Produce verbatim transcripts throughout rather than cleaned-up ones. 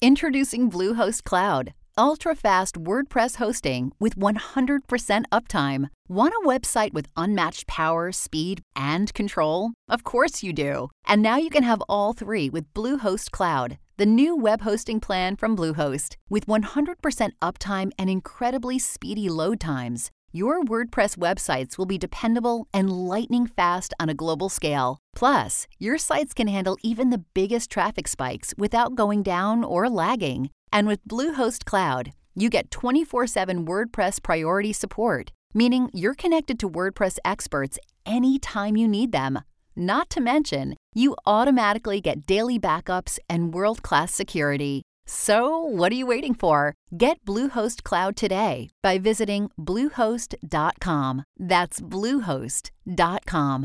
Introducing Bluehost Cloud, ultra-fast WordPress hosting with one hundred percent uptime. Want a website with unmatched power, speed, and control? Of course you do. And now you can have all three with Bluehost Cloud, the new web hosting plan from Bluehost. With one hundred percent uptime and incredibly speedy load times, your WordPress websites will be dependable and lightning fast on a global scale. Plus, your sites can handle even the biggest traffic spikes without going down or lagging. And with Bluehost Cloud, you get twenty-four seven WordPress priority support, meaning you're connected to WordPress experts anytime you need them. Not to mention, you automatically get daily backups and world-class security. So, what are you waiting for? Get Bluehost Cloud today by visiting bluehost dot com. That's bluehost dot com.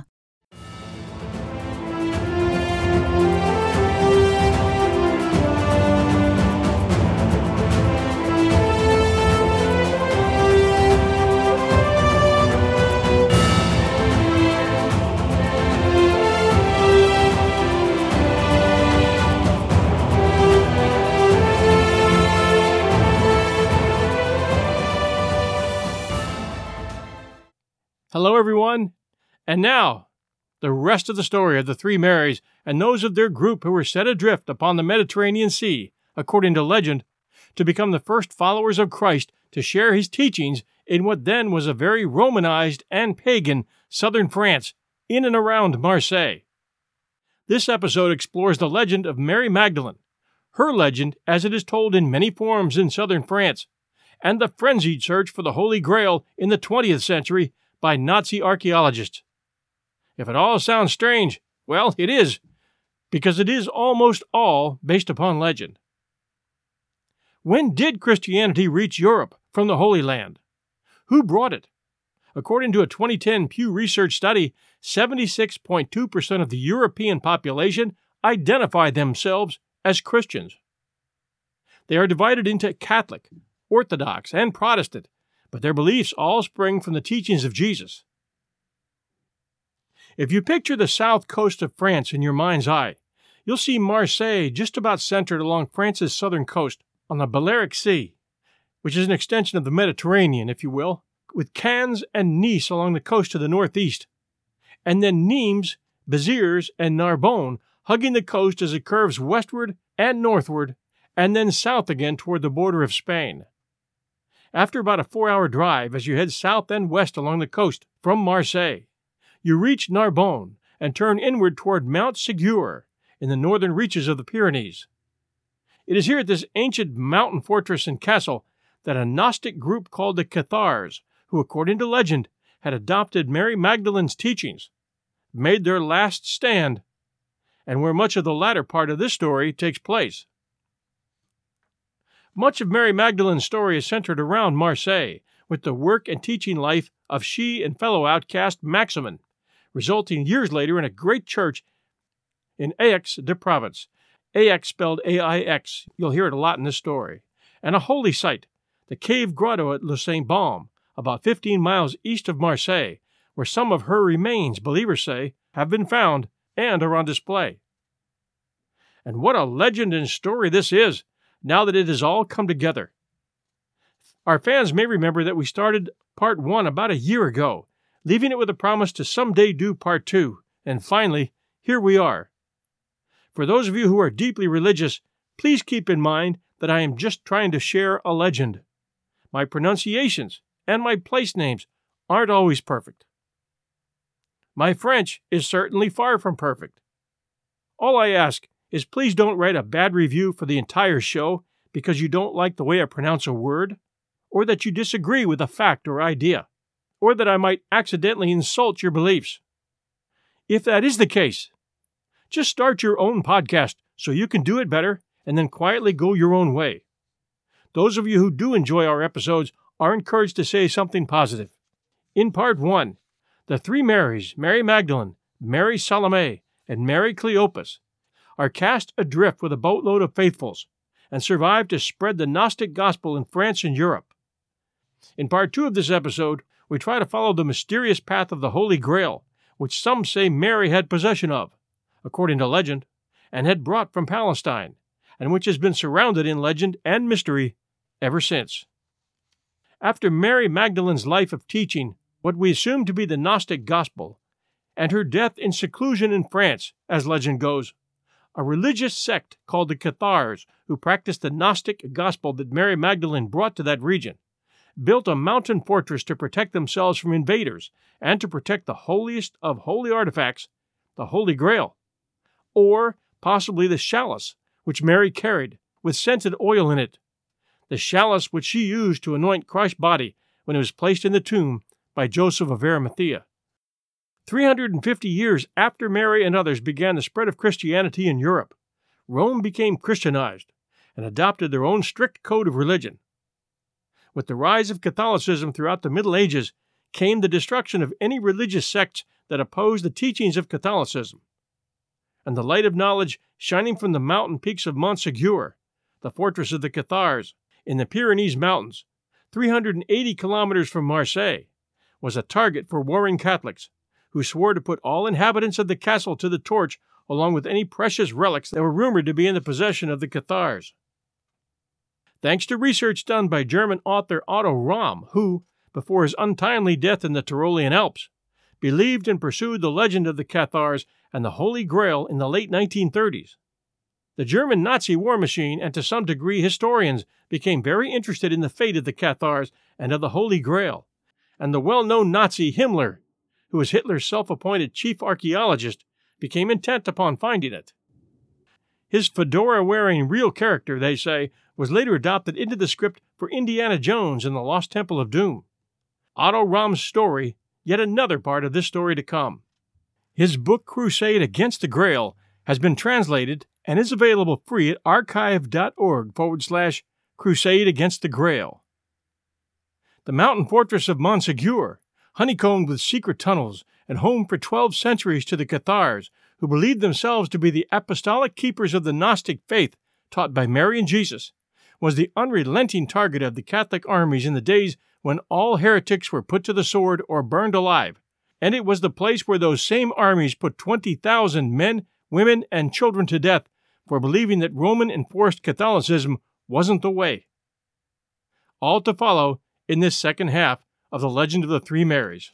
Hello, everyone. And now, the rest of the story of the three Marys and those of their group who were set adrift upon the Mediterranean Sea, according to legend, to become the first followers of Christ to share his teachings in what then was a very Romanized and pagan southern France in and around Marseille. This episode explores the legend of Mary Magdalene, her legend as it is told in many forms in southern France, and the frenzied search for the Holy Grail in the twentieth century by Nazi archaeologists. If it all sounds strange, well, it is, because it is almost all based upon legend. When did Christianity reach Europe from the Holy Land? Who brought it? According to a twenty ten Pew Research study, seventy-six point two percent of the European population identify themselves as Christians. They are divided into Catholic, Orthodox, and Protestant, but their beliefs all spring from the teachings of Jesus. If you picture the south coast of France in your mind's eye, you'll see Marseille just about centered along France's southern coast on the Balearic Sea, which is an extension of the Mediterranean, if you will, with Cannes and Nice along the coast to the northeast, and then Nimes, Béziers, and Narbonne hugging the coast as it curves westward and northward, and then south again toward the border of Spain. After about a four-hour drive as you head south and west along the coast from Marseille, you reach Narbonne and turn inward toward Mount Ségur in the northern reaches of the Pyrenees. It is here at this ancient mountain fortress and castle that a Gnostic group called the Cathars, who according to legend had adopted Mary Magdalene's teachings, made their last stand, and where much of the latter part of this story takes place. Much of Mary Magdalene's story is centered around Marseille, with the work and teaching life of she and fellow outcast Maximin, resulting years later in a great church in Aix-de-Provence, Aix spelled A I X, you'll hear it a lot in this story, and a holy site, the cave grotto at Le Saint-Baume, about fifteen miles east of Marseille, where some of her remains, believers say, have been found and are on display. And what a legend and story this is, now that it has all come together. Our fans may remember that we started part one about a year ago, leaving it with a promise to someday do part two, and finally, here we are. For those of you who are deeply religious, please keep in mind that I am just trying to share a legend. My pronunciations and my place names aren't always perfect. My French is certainly far from perfect. All I ask is please don't write a bad review for the entire show because you don't like the way I pronounce a word, or that you disagree with a fact or idea, or that I might accidentally insult your beliefs. If that is the case, just start your own podcast so you can do it better and then quietly go your own way. Those of you who do enjoy our episodes are encouraged to say something positive. In part one, the three Marys, Mary Magdalene, Mary Salome, and Mary Cleopas, are cast adrift with a boatload of faithfuls and survive to spread the Gnostic gospel in France and Europe. In part two of this episode, we try to follow the mysterious path of the Holy Grail, which some say Mary had possession of, according to legend, and had brought from Palestine, and which has been surrounded in legend and mystery ever since. After Mary Magdalene's life of teaching what we assume to be the Gnostic gospel, and her death in seclusion in France, as legend goes, a religious sect called the Cathars, who practiced the Gnostic gospel that Mary Magdalene brought to that region, built a mountain fortress to protect themselves from invaders and to protect the holiest of holy artifacts, the Holy Grail, or possibly the chalice which Mary carried with scented oil in it, the chalice which she used to anoint Christ's body when it was placed in the tomb by Joseph of Arimathea. three hundred fifty years after Mary and others began the spread of Christianity in Europe, Rome became Christianized and adopted their own strict code of religion. With the rise of Catholicism throughout the Middle Ages came the destruction of any religious sects that opposed the teachings of Catholicism. And the light of knowledge shining from the mountain peaks of Montségur, the fortress of the Cathars, in the Pyrenees Mountains, three hundred eighty kilometers from Marseille, was a target for warring Catholics, who swore to put all inhabitants of the castle to the torch along with any precious relics that were rumored to be in the possession of the Cathars. Thanks to research done by German author Otto Rahm, who, before his untimely death in the Tyrolean Alps, believed and pursued the legend of the Cathars and the Holy Grail in the late nineteen thirties. The German Nazi war machine and to some degree historians became very interested in the fate of the Cathars and of the Holy Grail, and the well-known Nazi Himmler, who was Hitler's self-appointed chief archaeologist, became intent upon finding it. His fedora-wearing real character, they say, was later adopted into the script for Indiana Jones and the Lost Temple of Doom. Otto Rahm's story, yet another part of this story to come. His book Crusade Against the Grail has been translated and is available free at archive.org forward slash Crusade Against the Grail. The mountain fortress of Montségur, honeycombed with secret tunnels and home for twelve centuries to the Cathars, who believed themselves to be the apostolic keepers of the Gnostic faith taught by Mary and Jesus, was the unrelenting target of the Catholic armies in the days when all heretics were put to the sword or burned alive, and it was the place where those same armies put twenty thousand men, women, and children to death for believing that Roman-enforced Catholicism wasn't the way. All to follow in this second half of the Legend of the Three Marys.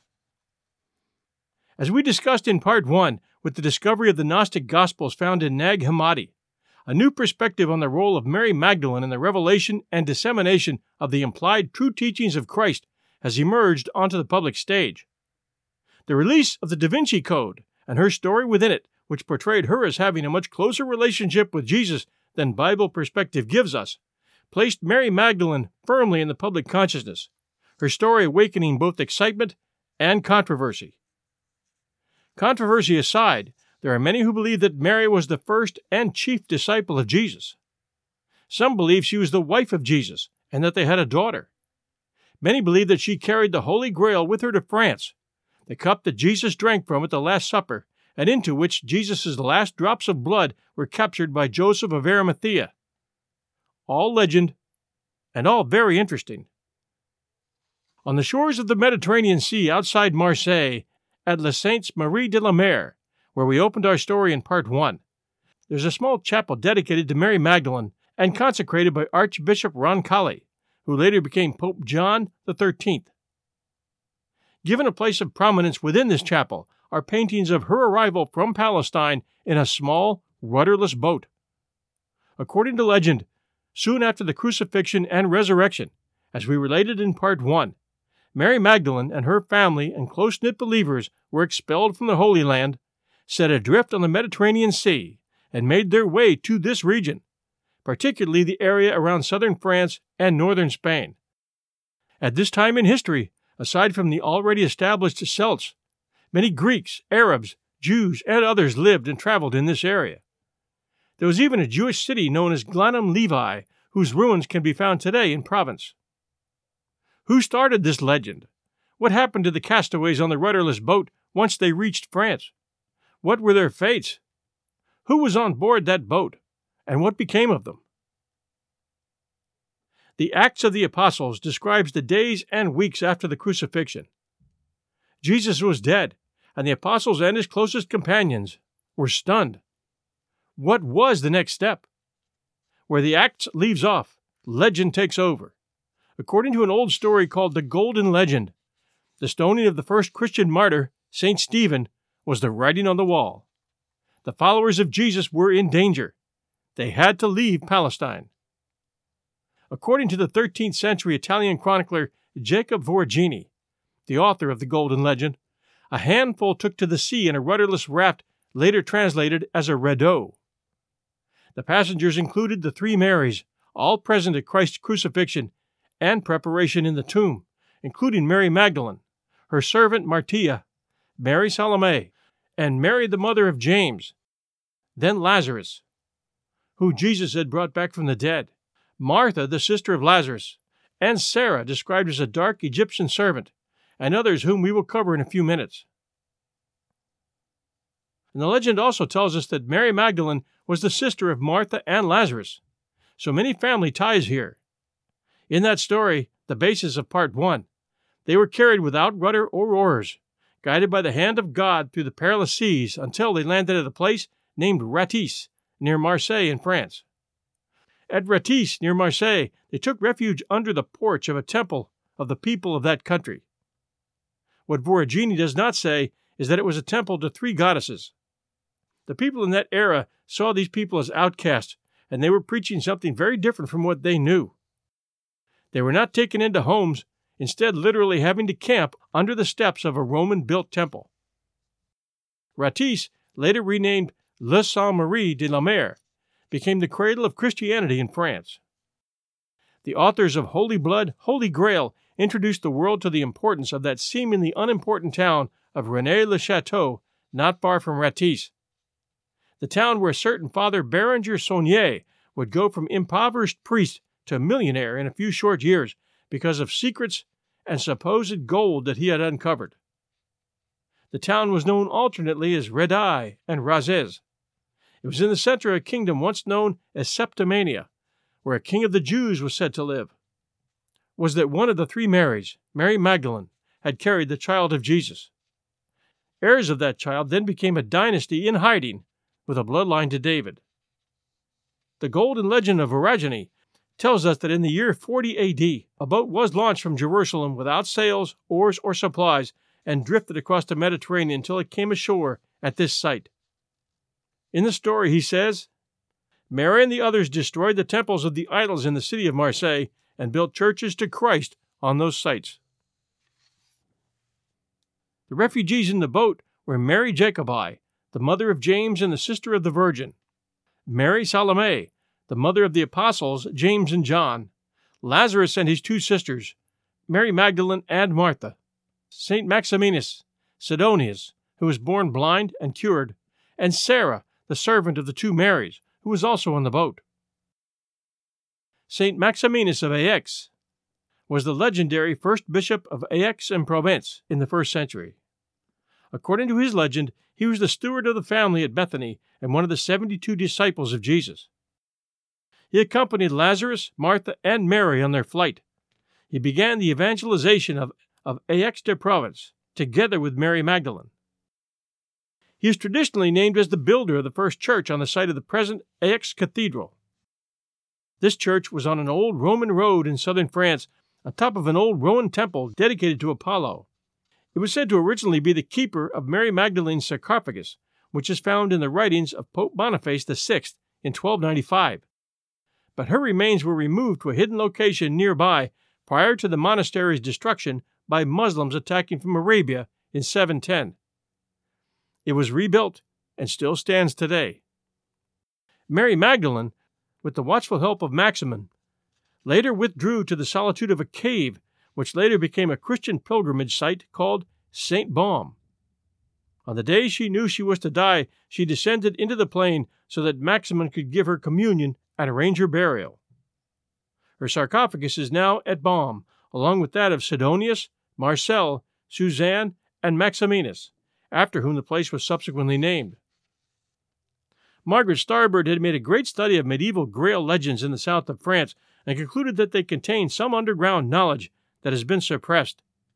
As we discussed in Part one, with the discovery of the Gnostic Gospels found in Nag Hammadi, a new perspective on the role of Mary Magdalene in the revelation and dissemination of the implied true teachings of Christ has emerged onto the public stage. The release of the Da Vinci Code and her story within it, which portrayed her as having a much closer relationship with Jesus than Bible perspective gives us, placed Mary Magdalene firmly in the public consciousness, her story awakening both excitement and controversy. Controversy aside, there are many who believe that Mary was the first and chief disciple of Jesus. Some believe she was the wife of Jesus and that they had a daughter. Many believe that she carried the Holy Grail with her to France, the cup that Jesus drank from at the Last Supper, and into which Jesus' last drops of blood were captured by Joseph of Arimathea. All legend, and all very interesting. On the shores of the Mediterranean Sea outside Marseille, at Les Saintes Marie de la Mer, where we opened our story in Part one, there's a small chapel dedicated to Mary Magdalene and consecrated by Archbishop Roncalli, who later became Pope John the thirteenth. Given a place of prominence within this chapel are paintings of her arrival from Palestine in a small, rudderless boat. According to legend, soon after the crucifixion and resurrection, as we related in Part one, Mary Magdalene and her family and close-knit believers were expelled from the Holy Land, set adrift on the Mediterranean Sea, and made their way to this region, particularly the area around southern France and northern Spain. At this time in history, aside from the already established Celts, many Greeks, Arabs, Jews, and others lived and traveled in this area. There was even a Jewish city known as Glanum Levi, whose ruins can be found today in Provence. Who started this legend? What happened to the castaways on the rudderless boat once they reached France? What were their fates? Who was on board that boat, and what became of them? The Acts of the Apostles describes the days and weeks after the crucifixion. Jesus was dead, and the apostles and his closest companions were stunned. What was the next step? Where the act leaves off, legend takes over. According to an old story called the Golden Legend, the stoning of the first Christian martyr, Saint Stephen, was the writing on the wall. The followers of Jesus were in danger. They had to leave Palestine. According to the thirteenth century Italian chronicler Jacob Voragini, the author of the Golden Legend, a handful took to the sea in a rudderless raft, later translated as a radeau. The passengers included the three Marys, all present at Christ's crucifixion and preparation in the tomb, including Mary Magdalene, her servant Martia, Mary Salome, and Mary the mother of James, then Lazarus, who Jesus had brought back from the dead, Martha, the sister of Lazarus, and Sarah, described as a dark Egyptian servant, and others whom we will cover in a few minutes. And the legend also tells us that Mary Magdalene was the sister of Martha and Lazarus, so many family ties here. In that story, the basis of part one, they were carried without rudder or oars, guided by the hand of God through the perilous seas until they landed at a place named Ratis, near Marseille in France. At Ratis, near Marseille, they took refuge under the porch of a temple of the people of that country. What Voragini does not say is that it was a temple to three goddesses. The people in that era saw these people as outcasts, and they were preaching something very different from what they knew. They were not taken into homes, instead literally having to camp under the steps of a Roman-built temple. Ratis, later renamed Le Saint-Marie de la Mer, became the cradle of Christianity in France. The authors of Holy Blood, Holy Grail introduced the world to the importance of that seemingly unimportant town of Rennes-le-Château, not far from Ratis. The town where a certain Father Berenger Saunier would go from impoverished priest to millionaire in a few short years because of secrets and supposed gold that he had uncovered. The town was known alternately as Redai and Razez. It was in the center of a kingdom once known as Septimania, where a king of the Jews was said to live. Was that one of the three Marys, Mary Magdalene, had carried the child of Jesus. Heirs of that child then became a dynasty in hiding, with a bloodline to David. The Golden Legend of Voragini tells us that in the year forty A D, a boat was launched from Jerusalem without sails, oars, or supplies, and drifted across the Mediterranean until it came ashore at this site. In the story, he says, Mary and the others destroyed the temples of the idols in the city of Marseille and built churches to Christ on those sites. The refugees in the boat were Mary Jacobi, the mother of James and the sister of the Virgin, Mary Salome, the mother of the apostles James and John, Lazarus and his two sisters, Mary Magdalene and Martha, Saint Maximinus, Sidonius, who was born blind and cured, and Sarah, the servant of the two Marys, who was also on the boat. Saint Maximinus of Aix was the legendary first bishop of Aix-en-Provence in the first century. According to his legend, he was the steward of the family at Bethany and one of the seventy-two disciples of Jesus. He accompanied Lazarus, Martha, and Mary on their flight. He began the evangelization of, of Aix-de-Provence, together with Mary Magdalene. He is traditionally named as the builder of the first church on the site of the present Aix Cathedral. This church was on an old Roman road in southern France, on top of an old Roman temple dedicated to Apollo. It was said to originally be the keeper of Mary Magdalene's sarcophagus, which is found in the writings of Pope Boniface the sixth in twelve ninety-five. But her remains were removed to a hidden location nearby prior to the monastery's destruction by Muslims attacking from Arabia in seven ten. It was rebuilt and still stands today. Mary Magdalene, with the watchful help of Maximin, later withdrew to the solitude of a cave, which later became a Christian pilgrimage site called Saint Baume. On the day she knew she was to die, she descended into the plain so that Maximin could give her communion and arrange her burial. Her sarcophagus is now at Baume, along with that of Sidonius, Marcel, Suzanne, and Maximinus, after whom the place was subsequently named. Margaret Starbird had made a great study of medieval Grail legends in the south of France and concluded that they contain some underground knowledge that has been suppressed.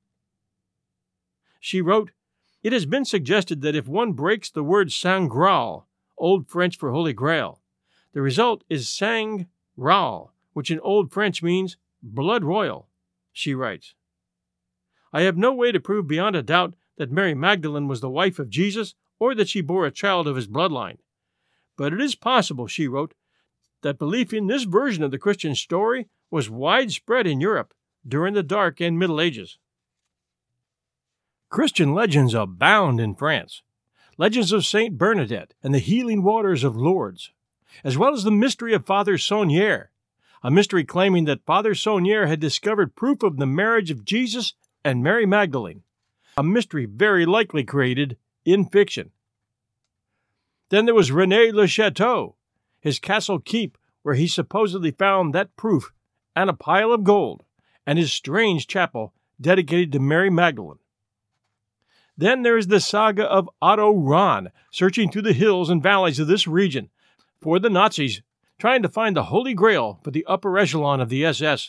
She wrote, "It has been suggested that if one breaks the word Saint Graal, Old French for Holy Grail, the result is Sang Raal, which in Old French means blood royal. She writes, I have no way to prove beyond a doubt that Mary Magdalene was the wife of Jesus or that she bore a child of his bloodline. But it is possible, she wrote, that belief in this version of the Christian story was widespread in Europe during the Dark and Middle Ages. Christian legends abound in France. Legends of Saint Bernadette and the healing waters of Lourdes, as well as the mystery of Father Saunier, a mystery claiming that Father Saunier had discovered proof of the marriage of Jesus and Mary Magdalene, a mystery very likely created in fiction. Then there was René Le Chateau, his castle keep where he supposedly found that proof and a pile of gold, and his strange chapel dedicated to Mary Magdalene. Then there is the saga of Otto Rahn, searching through the hills and valleys of this region for the Nazis, trying to find the Holy Grail for the upper echelon of the S S.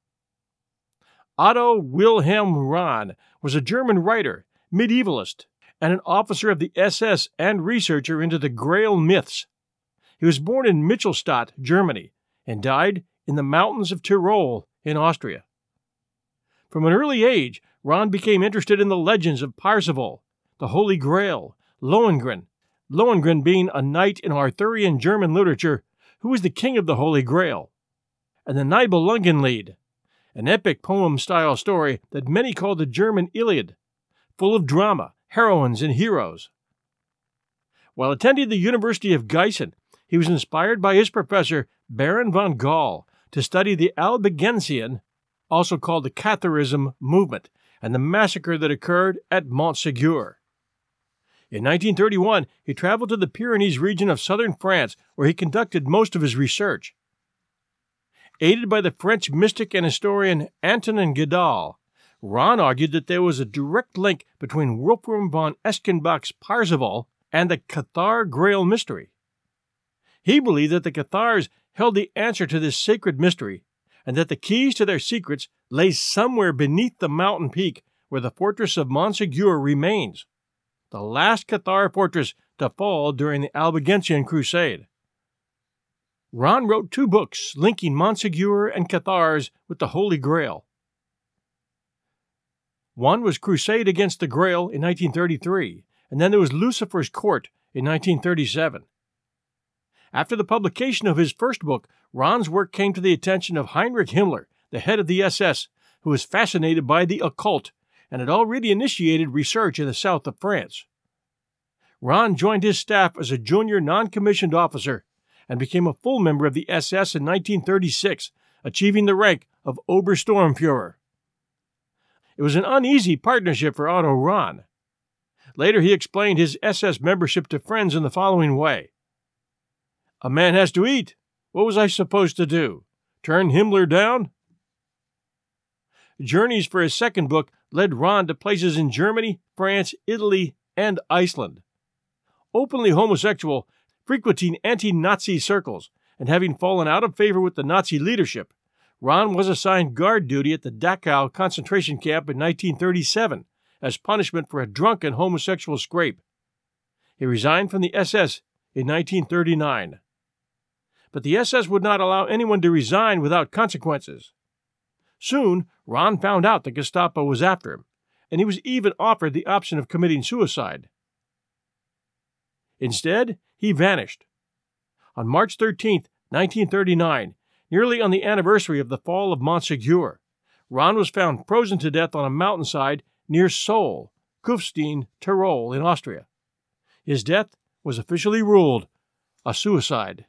Otto Wilhelm Rahn was a German writer, medievalist, and an officer of the S S and researcher into the Grail myths. He was born in Michelstadt, Germany, and died in the mountains of Tyrol in Austria. From an early age, Rahn became interested in the legends of Parzival, the Holy Grail, Lohengrin, Lohengrin being a knight in Arthurian German literature who was the king of the Holy Grail, and the Nibelungenlied, an epic poem-style story that many call the German Iliad, full of drama, heroines, and heroes. While attending the University of Gießen, he was inspired by his professor Baron von Gall to study the Albigensian, also called the Catharism movement, and the massacre that occurred at Montségur. In nineteen thirty-one, he traveled to the Pyrenees region of southern France, where he conducted most of his research. Aided by the French mystic and historian Antonin Guédal, Rahn argued that there was a direct link between Wolfram von Eschenbach's Parzival and the Cathar Grail mystery. He believed that the Cathars held the answer to this sacred mystery, and that the keys to their secrets lay somewhere beneath the mountain peak where the fortress of Montségur remains, the last Cathar fortress to fall during the Albigensian Crusade. Rahn wrote two books linking Montségur and Cathars with the Holy Grail. One was Crusade Against the Grail in nineteen thirty-three, and then there was Lucifer's Court in nineteen thirty-seven. After the publication of his first book, Rahn's work came to the attention of Heinrich Himmler, the head of the S S, who was fascinated by the occult and had already initiated research in the south of France. Rahn joined his staff as a junior non-commissioned officer and became a full member of the S S in nineteen thirty-six, achieving the rank of Obersturmführer. It was an uneasy partnership for Otto Rahn. Later he explained his S S membership to friends in the following way. A man has to eat. What was I supposed to do? Turn Himmler down? Journeys for his second book led Rahn to places in Germany, France, Italy, and Iceland. Openly homosexual, frequenting anti-Nazi circles, and having fallen out of favor with the Nazi leadership, Rahn was assigned guard duty at the Dachau concentration camp in nineteen thirty-seven as punishment for a drunken homosexual scrape. He resigned from the S S in nineteen thirty-nine. But the S S would not allow anyone to resign without consequences. Soon, Rahn found out the Gestapo was after him, and he was even offered the option of committing suicide. Instead, he vanished. On March thirteenth, nineteen thirty-nine, nearly on the anniversary of the fall of Montségur, Rahn was found frozen to death on a mountainside near Sol, Kufstein, Tyrol, in Austria. His death was officially ruled a suicide.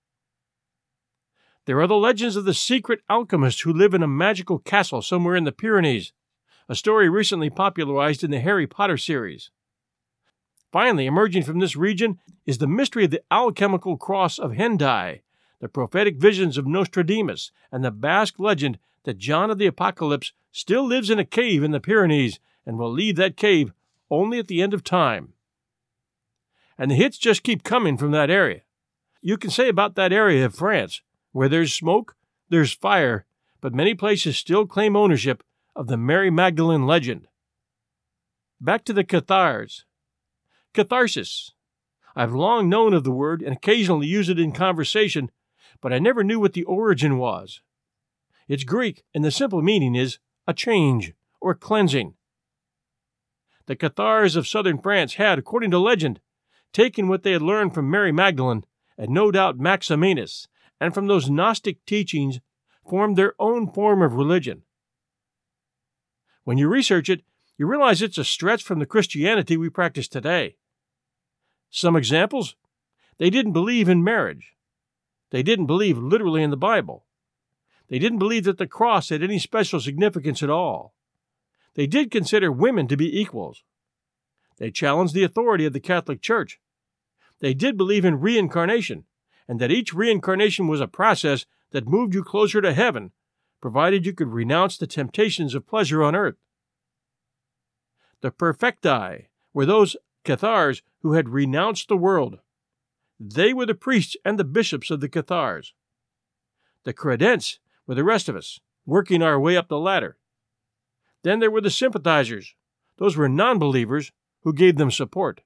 There are the legends of the secret alchemist who live in a magical castle somewhere in the Pyrenees, a story recently popularized in the Harry Potter series. Finally, emerging from this region is the mystery of the alchemical cross of Hendaye, the prophetic visions of Nostradamus, and the Basque legend that John of the Apocalypse still lives in a cave in the Pyrenees and will leave that cave only at the end of time. And the hits just keep coming from that area. You can say about that area of France, where there's smoke, there's fire, but many places still claim ownership of the Mary Magdalene legend. Back to the Cathars. Catharsis. I've long known of the word and occasionally use it in conversation, but I never knew what the origin was. It's Greek, and the simple meaning is a change or cleansing. The Cathars of southern France had, according to legend, taken what they had learned from Mary Magdalene, and no doubt Maximinus, and from those Gnostic teachings formed their own form of religion. When you research it, you realize it's a stretch from the Christianity we practice today. Some examples: they didn't believe in marriage. They didn't believe literally in the Bible. They didn't believe that the cross had any special significance at all. They did consider women to be equals. They challenged the authority of the Catholic Church. They did believe in reincarnation, and that each reincarnation was a process that moved you closer to heaven, provided you could renounce the temptations of pleasure on earth. The perfecti were those Cathars who had renounced the world. They were the priests and the bishops of the Cathars. The credents were the rest of us, working our way up the ladder. Then there were the sympathizers. Those were non-believers who gave them support.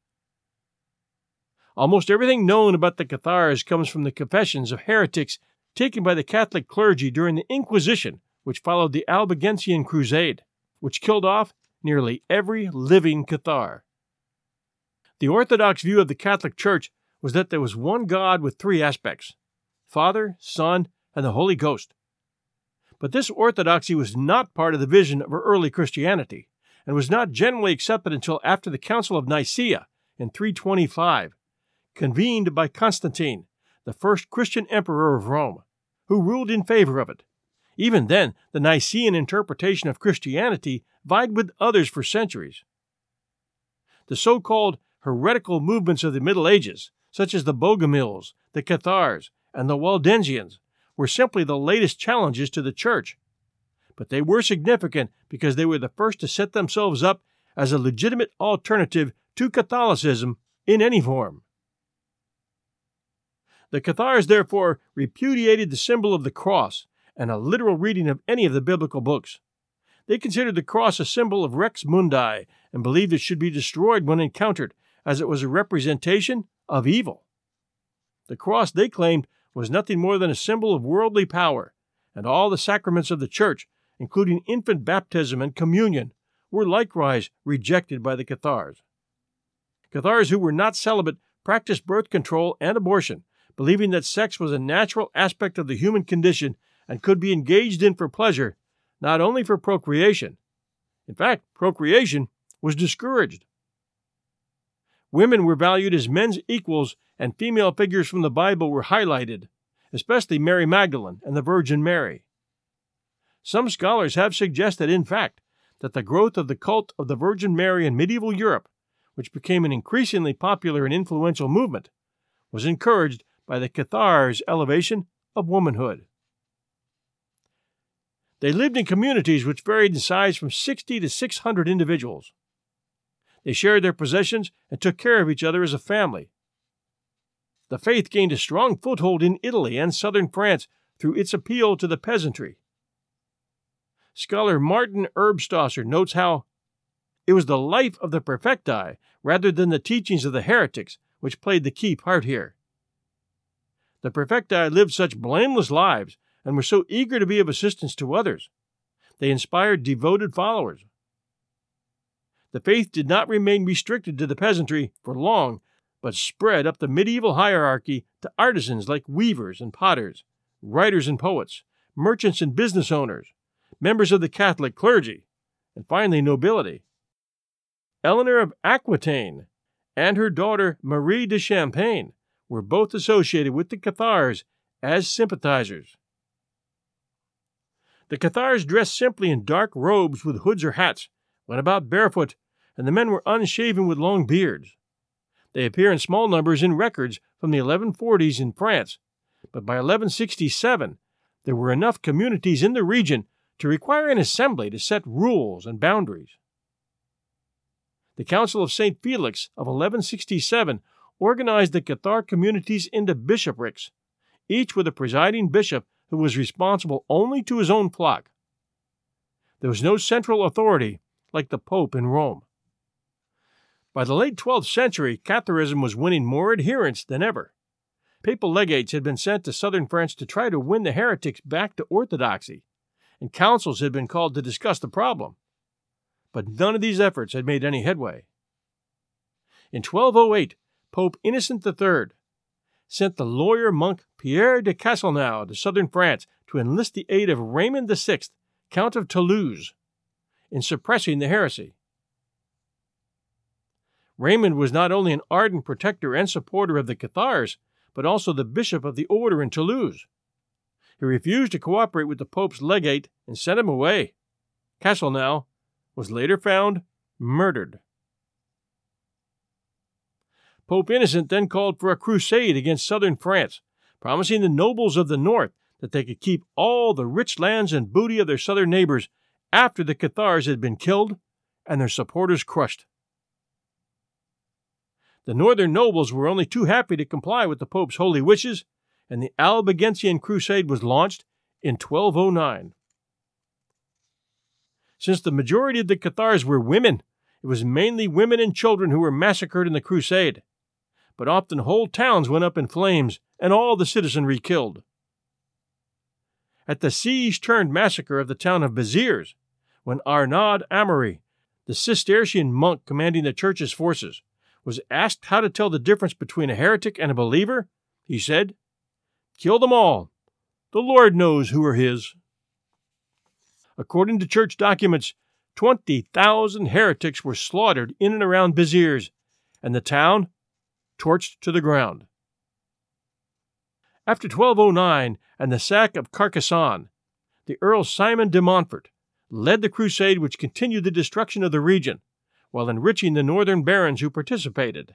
Almost everything known about the Cathars comes from the confessions of heretics taken by the Catholic clergy during the Inquisition, which followed the Albigensian Crusade, which killed off nearly every living Cathar. The Orthodox view of the Catholic Church was that there was one God with three aspects: Father, Son, and the Holy Ghost. But this orthodoxy was not part of the vision of early Christianity, and was not generally accepted until after the Council of Nicaea in three twenty-five, convened by Constantine, the first Christian emperor of Rome, who ruled in favor of it. Even then, the Nicene interpretation of Christianity vied with others for centuries. The so-called heretical movements of the Middle Ages, such as the Bogomils, the Cathars, and the Waldensians, were simply the latest challenges to the Church. But they were significant because they were the first to set themselves up as a legitimate alternative to Catholicism in any form. The Cathars, therefore, repudiated the symbol of the cross and a literal reading of any of the biblical books. They considered the cross a symbol of Rex Mundi and believed it should be destroyed when encountered, as it was a representation of evil. The cross, they claimed, was nothing more than a symbol of worldly power, and all the sacraments of the Church, including infant baptism and communion, were likewise rejected by the Cathars. Cathars who were not celibate practiced birth control and abortion, believing that sex was a natural aspect of the human condition and could be engaged in for pleasure, not only for procreation. In fact, procreation was discouraged. Women were valued as men's equals, and female figures from the Bible were highlighted, especially Mary Magdalene and the Virgin Mary. Some scholars have suggested, in fact, that the growth of the cult of the Virgin Mary in medieval Europe, which became an increasingly popular and influential movement, was encouraged by the Cathars' elevation of womanhood. They lived in communities which varied in size from sixty to six hundred individuals. They shared their possessions and took care of each other as a family. The faith gained a strong foothold in Italy and southern France through its appeal to the peasantry. Scholar Martin Erbstosser notes how it was the life of the perfecti rather than the teachings of the heretics which played the key part here. The perfecti lived such blameless lives and were so eager to be of assistance to others. They inspired devoted followers. The faith did not remain restricted to the peasantry for long, but spread up the medieval hierarchy to artisans like weavers and potters, writers and poets, merchants and business owners, members of the Catholic clergy, and finally nobility. Eleanor of Aquitaine and her daughter Marie de Champagne were both associated with the Cathars as sympathizers. The Cathars dressed simply in dark robes with hoods or hats, went about barefoot, and the men were unshaven with long beards. They appear in small numbers in records from the eleven forties in France, but by eleven sixty-seven there were enough communities in the region to require an assembly to set rules and boundaries. The Council of Saint Felix of eleven sixty-seven organized the Cathar communities into bishoprics, each with a presiding bishop who was responsible only to his own flock. There was no central authority like the Pope in Rome. By the late twelfth century, Catharism was winning more adherents than ever. Papal legates had been sent to southern France to try to win the heretics back to orthodoxy, and councils had been called to discuss the problem. But none of these efforts had made any headway. In twelve oh eight, Pope Innocent the Third sent the lawyer-monk Pierre de Castelnau to southern France to enlist the aid of Raymond the Sixth, Count of Toulouse, in suppressing the heresy. Raymond was not only an ardent protector and supporter of the Cathars, but also the bishop of the order in Toulouse. He refused to cooperate with the Pope's legate and sent him away. Castelnau was later found murdered. Pope Innocent then called for a crusade against southern France, promising the nobles of the north that they could keep all the rich lands and booty of their southern neighbors after the Cathars had been killed and their supporters crushed. The northern nobles were only too happy to comply with the Pope's holy wishes, and the Albigensian Crusade was launched in twelve oh nine. Since the majority of the Cathars were women, it was mainly women and children who were massacred in the crusade, but often whole towns went up in flames and all the citizenry killed. At the siege-turned massacre of the town of Béziers, when Arnaud Amaury, the Cistercian monk commanding the church's forces, was asked how to tell the difference between a heretic and a believer, he said, "Kill them all. The Lord knows who are his." According to church documents, twenty thousand heretics were slaughtered in and around Béziers, and the town torched to the ground. After twelve oh nine and the sack of Carcassonne, the Earl Simon de Montfort led the crusade which continued the destruction of the region, while enriching the northern barons who participated.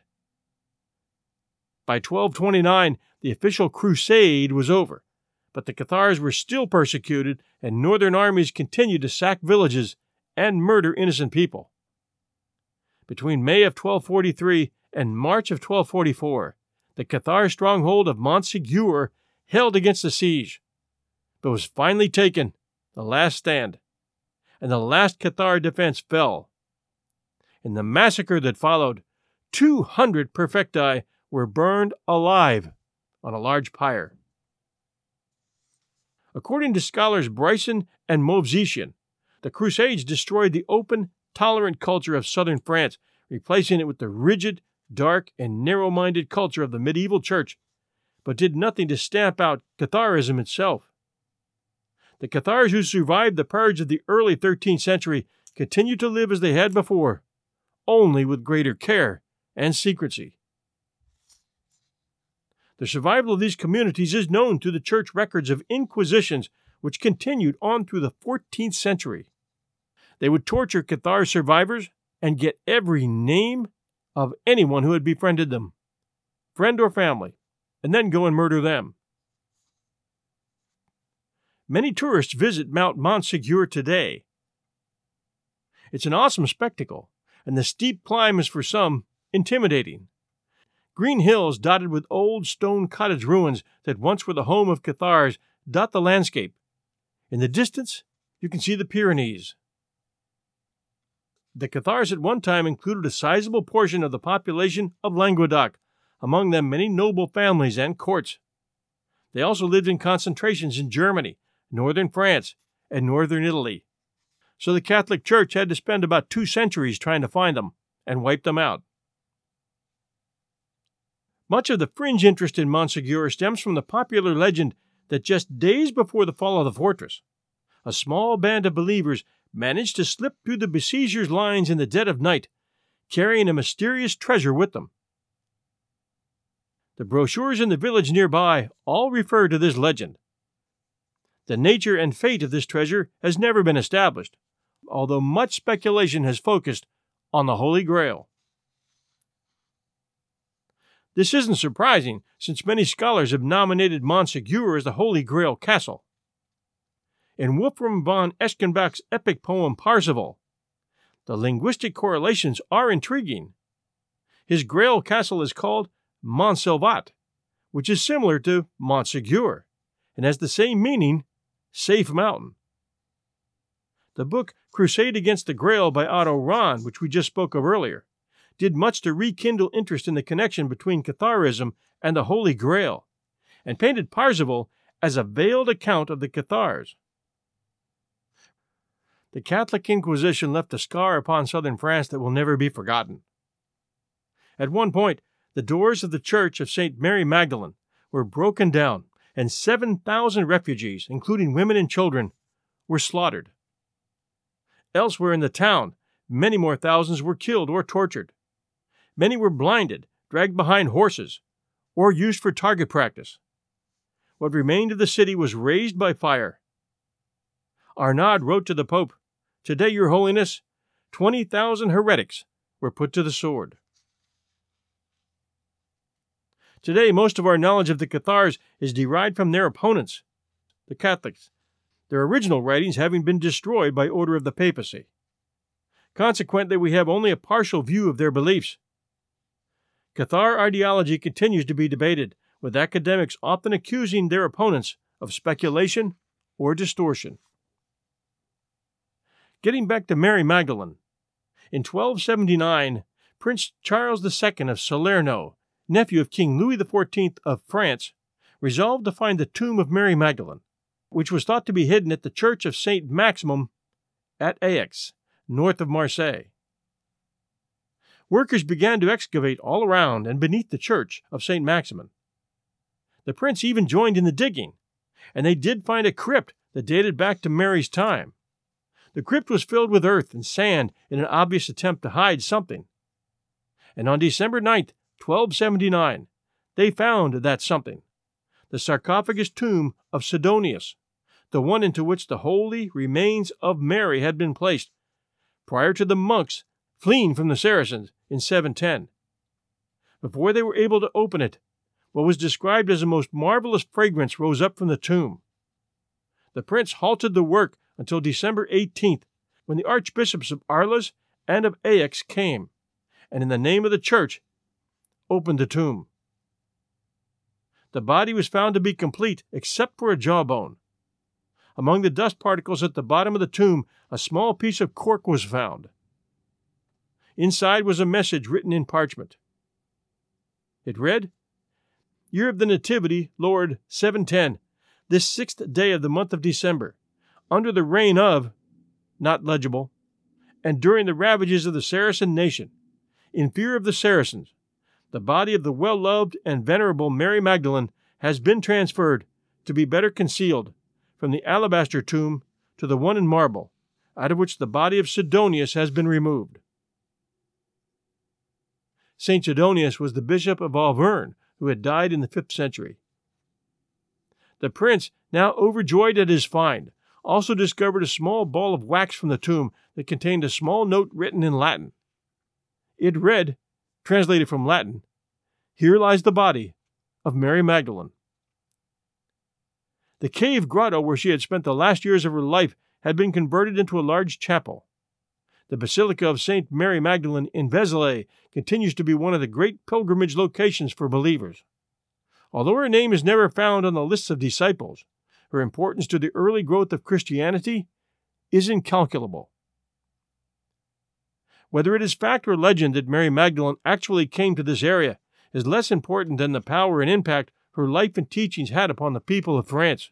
By twelve twenty-nine, the official crusade was over, but the Cathars were still persecuted, and northern armies continued to sack villages and murder innocent people. Between May of twelve forty-three and March of twelve forty-four, the Cathar stronghold of Montségur held against the siege, but was finally taken, the last stand, and the last Cathar defense fell. In the massacre that followed, two hundred perfecti were burned alive on a large pyre. According to scholars Bryson and Movsesian, the Crusades destroyed the open, tolerant culture of southern France, replacing it with the rigid, dark, and narrow-minded culture of the medieval church, but did nothing to stamp out Catharism itself. The Cathars who survived the purge of the early thirteenth century continued to live as they had before, only with greater care and secrecy. The survival of these communities is known through the church records of inquisitions which continued on through the fourteenth century. They would torture Cathar survivors and get every name of anyone who had befriended them, friend or family, and then go and murder them. Many tourists visit Mount Montségur today. It's an awesome spectacle, and the steep climb is for some intimidating. Green hills dotted with old stone cottage ruins that once were the home of Cathars dot the landscape. In the distance, you can see the Pyrenees. The Cathars at one time included a sizable portion of the population of Languedoc, among them many noble families and courts. They also lived in concentrations in Germany, northern France, and northern Italy. So the Catholic Church had to spend about two centuries trying to find them and wipe them out. Much of the fringe interest in Montségur stems from the popular legend that just days before the fall of the fortress, a small band of believers managed to slip through the besiegers' lines in the dead of night, carrying a mysterious treasure with them. The brochures in the village nearby all refer to this legend. The nature and fate of this treasure has never been established, although much speculation has focused on the Holy Grail. This isn't surprising, since many scholars have nominated Montségur as the Holy Grail castle. In Wolfram von Eschenbach's epic poem Parzival, the linguistic correlations are intriguing. His Grail castle is called Montsalvat, which is similar to Montségur, and has the same meaning, safe mountain. The book Crusade Against the Grail by Otto Rahn, which we just spoke of earlier, did much to rekindle interest in the connection between Catharism and the Holy Grail, and painted Parzival as a veiled account of the Cathars. The Catholic Inquisition left a scar upon southern France that will never be forgotten. At one point, the doors of the Church of Saint Mary Magdalene were broken down, and seven thousand refugees, including women and children, were slaughtered. Elsewhere in the town, many more thousands were killed or tortured. Many were blinded, dragged behind horses, or used for target practice. What remained of the city was razed by fire. Arnaud wrote to the Pope, "Today, Your Holiness, twenty thousand heretics were put to the sword." Today, most of our knowledge of the Cathars is derived from their opponents, the Catholics, their original writings having been destroyed by order of the papacy. Consequently, we have only a partial view of their beliefs. Cathar ideology continues to be debated, with academics often accusing their opponents of speculation or distortion. Getting back to Mary Magdalene, in twelve seventy-nine, Prince Charles the Second of Salerno, nephew of King Louis the Fourteenth of France, resolved to find the tomb of Mary Magdalene, which was thought to be hidden at the Church of Saint Maximin at Aix, north of Marseille. Workers began to excavate all around and beneath the Church of Saint Maximin. The prince even joined in the digging, and they did find a crypt that dated back to Mary's time. The crypt was filled with earth and sand in an obvious attempt to hide something. And on December ninth, twelve seventy-nine, they found that something, the sarcophagus tomb of Sidonius, the one into which the holy remains of Mary had been placed, prior to the monks fleeing from the Saracens in seven ten. Before they were able to open it, what was described as a most marvelous fragrance rose up from the tomb. The prince halted the work until December eighteenth, when the archbishops of Arles and of Aix came, and in the name of the church, opened the tomb. The body was found to be complete except for a jawbone. Among the dust particles at the bottom of the tomb, a small piece of cork was found. Inside was a message written in parchment. It read, "Year of the Nativity, Lord, seven ten, this sixth day of the month of December, under the reign of," not legible, "and during the ravages of the Saracen nation, in fear of the Saracens, the body of the well-loved and venerable Mary Magdalene has been transferred, to be better concealed, from the alabaster tomb to the one in marble, out of which the body of Sidonius has been removed." Saint Sidonius was the bishop of Auvergne, who had died in the fifth century. The prince, now overjoyed at his find, also discovered a small ball of wax from the tomb that contained a small note written in Latin. It read, translated from Latin, "Here lies the body of Mary Magdalene." The cave grotto where she had spent the last years of her life had been converted into a large chapel. The Basilica of Saint Mary Magdalene in Vézelay continues to be one of the great pilgrimage locations for believers. Although her name is never found on the lists of disciples, her importance to the early growth of Christianity is incalculable. Whether it is fact or legend that Mary Magdalene actually came to this area is less important than the power and impact her life and teachings had upon the people of France.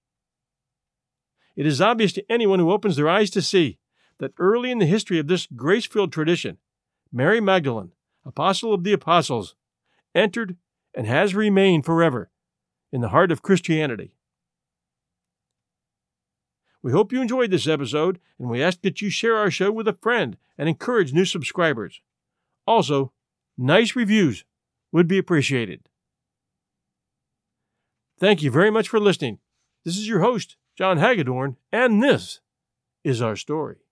It is obvious to anyone who opens their eyes to see that early in the history of this grace-filled tradition, Mary Magdalene, apostle of the apostles, entered and has remained forever in the heart of Christianity. We hope you enjoyed this episode, and we ask that you share our show with a friend and encourage new subscribers. Also, nice reviews would be appreciated. Thank you very much for listening. This is your host, John Hagedorn, and this is our story.